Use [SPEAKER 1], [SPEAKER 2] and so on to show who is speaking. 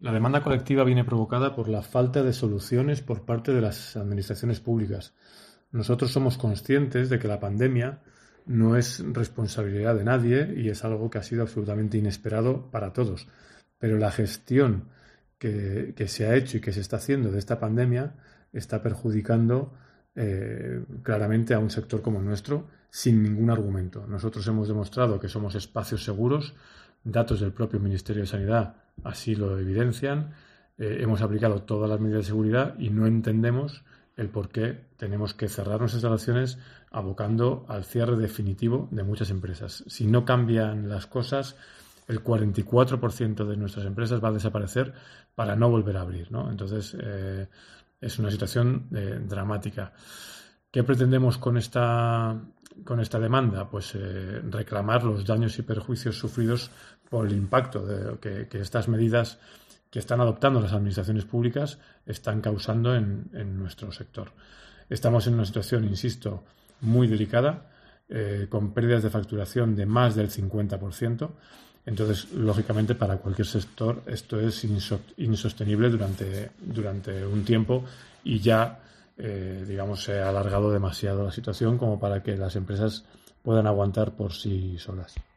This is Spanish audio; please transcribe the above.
[SPEAKER 1] La demanda colectiva viene provocada por la falta de soluciones por parte de las administraciones públicas. Nosotros somos conscientes de que la pandemia no es responsabilidad de nadie y es algo que ha sido absolutamente inesperado para todos. Pero la gestión que se ha hecho y que se está haciendo de esta pandemia está perjudicando claramente a un sector como el nuestro sin ningún argumento. Nosotros hemos demostrado que somos espacios seguros, datos del propio Ministerio de Sanidad así lo evidencian, hemos aplicado todas las medidas de seguridad y no entendemos el por qué tenemos que cerrar nuestras instalaciones abocando al cierre definitivo de muchas empresas. Si no cambian las cosas, el 44% de nuestras empresas va a desaparecer para no volver a abrir, ¿no? Entonces, es una situación dramática. ¿Qué pretendemos con esta demanda? Pues reclamar los daños y perjuicios sufridos por el impacto que estas medidas que están adoptando las administraciones públicas están causando en nuestro sector. Estamos en una situación, insisto, muy delicada, con pérdidas de facturación de más del 50%. Entonces, lógicamente, para cualquier sector esto es insostenible durante un tiempo y ya, se ha alargado demasiado la situación como para que las empresas puedan aguantar por sí solas.